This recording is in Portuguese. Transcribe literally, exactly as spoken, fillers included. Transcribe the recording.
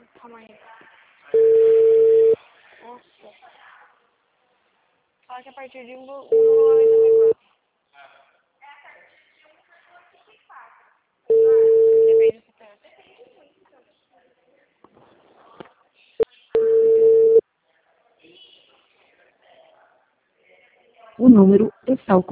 Calma aí. Nossa. Fala que a partir de um do noventa e quatro. Depende do tempo. O número está ocupado.